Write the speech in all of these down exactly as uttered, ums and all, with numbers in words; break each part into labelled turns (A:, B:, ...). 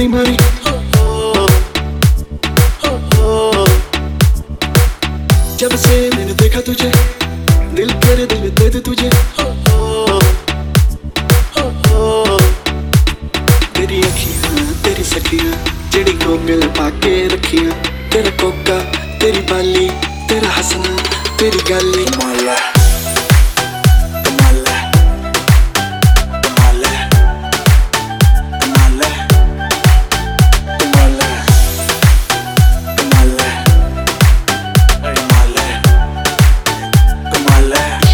A: गोली मारी। जब से मैंने देखा तुझे दिल करे दिल दे दे तुझे। तेरी अखियां तेरी सखियां जेड़ी गोगल पाके रखियां। तेरा कोका तेरी बाली तेरा हंसना तेरी गाली। कमाल कमाल कमाल कमाल कमाल कमाल कमाल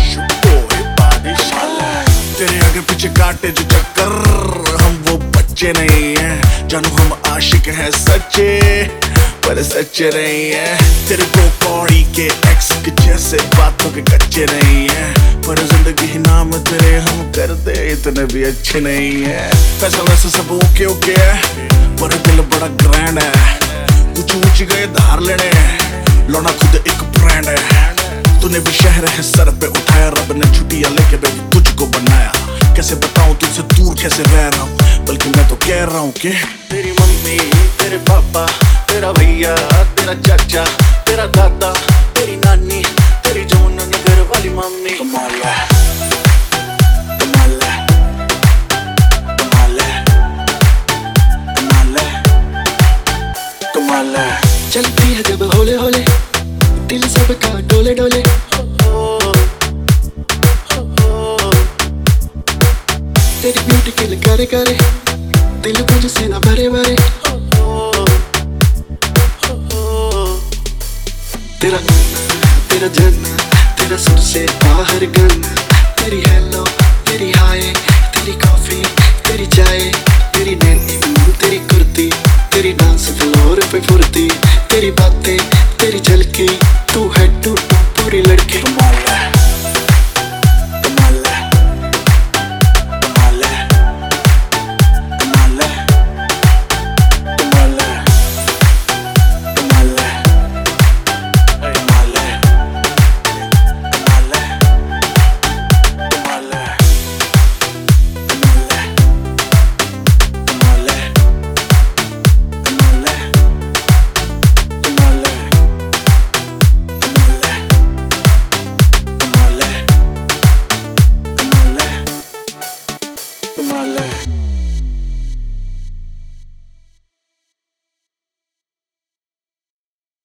A: कमाल।
B: तेरे आगे पीछे कांटे जो चक्कर हम वो बच्चे नहीं हैं। जानू हम आशिक हैं सच्चे पर सच्चे नहीं हैं। तेरे को कौड़ी के एक्स के जैसे बातों के कच्चे नहीं हैं। पर जिंदगी ही नाम तेरे हम करते इतने भी अच्छे नहीं हैं। पैसा वैसे सब ओके ओके है पर दिल बड़ा ग्रैंड है। ऊंची ऊंची गए धार लेने लौना खुद एक ब्रांड है। तूने भी शहर है सर पे उठाया रब ने छुट्टियां लेके बेबी तुझको बनाया। कैसे बताऊं तुझसे दूर कैसे रह रहा हूँ बल्कि मैं तो कह रहा हूँ कि
A: तेरी मम्मी तेरे पापा तेरा भैया तेरा चाचा तेरा दादा तेरी नानी तेरी जमुनानगर वाली मम्मी। कमाल कमाल कमाल कमाल कमाल। चलती है जब होले होले दिल सबका डोले डोले। तेरी ब्यूटी किल करे करे दिल मुझसे ना भरे भरे। तेरा तेरा जन्ना तेरा सबसे बाहर गन्ना। तेरी हेलो तेरी हाय तेरी कॉफी तेरी चाय तेरी नैनी तेरी कुर्ती तेरी डांस फ्लोर पे फुर्ती। तेरी बातें तेरी झलकी तू है टू पूरी लड़की।